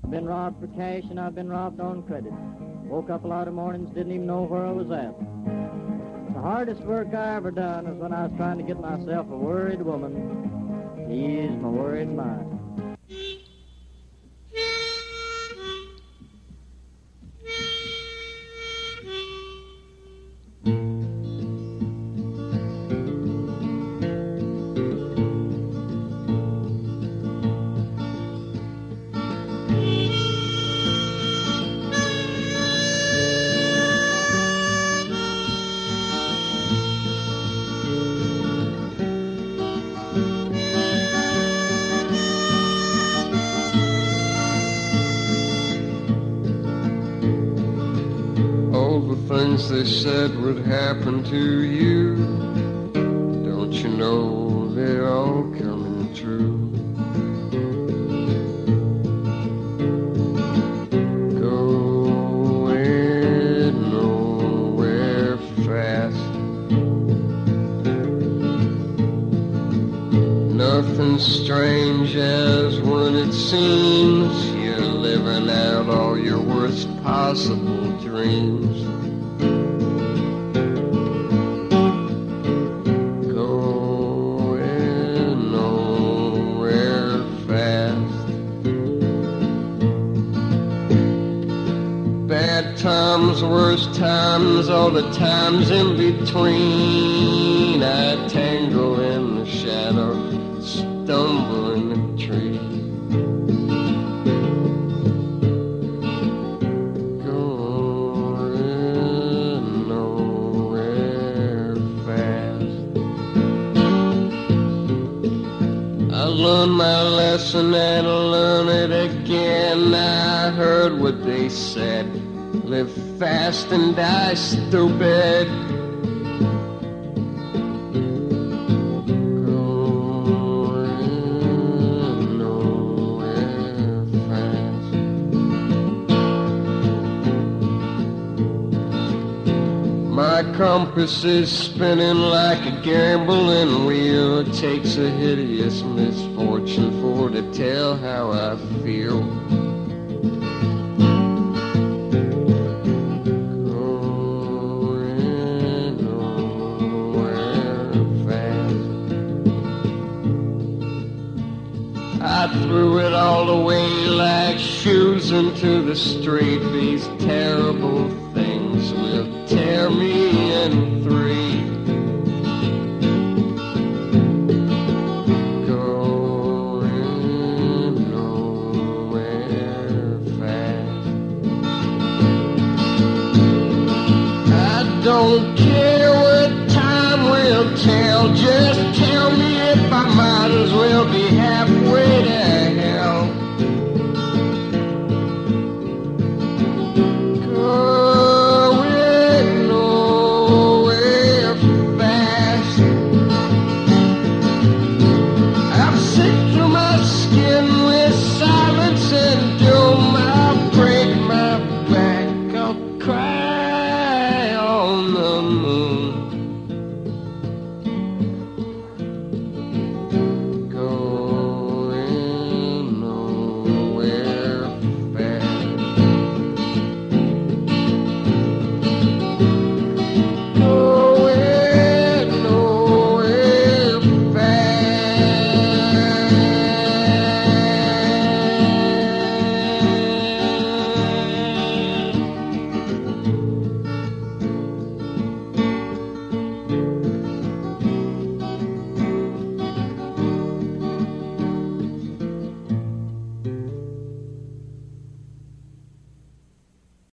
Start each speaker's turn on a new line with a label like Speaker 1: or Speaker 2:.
Speaker 1: Been robbed for cash and I've been robbed on credit. Woke up a lot of mornings, didn't even know where I was at. The hardest work I ever done was when I was trying to get myself a worried woman. Ease my worried mind.
Speaker 2: Things they said would happen to you, don't you know they're all coming true? Going nowhere fast, nothing strange as when it seems you're living out all your worst possible dreams. Times, worst times, all the times in between. I tangle in the shadow, stumble in the tree. Going nowhere fast. I learned my lesson and I learned it again. I heard what they said. Live fast and die stupid. Going nowhere fast. My compass is spinning like a gambling wheel. It takes a hideous misfortune for to tell how I feel. I threw it all away like shoes into the street. These terrible things will tear me in three. Going nowhere fast. I don't care what time will tell, just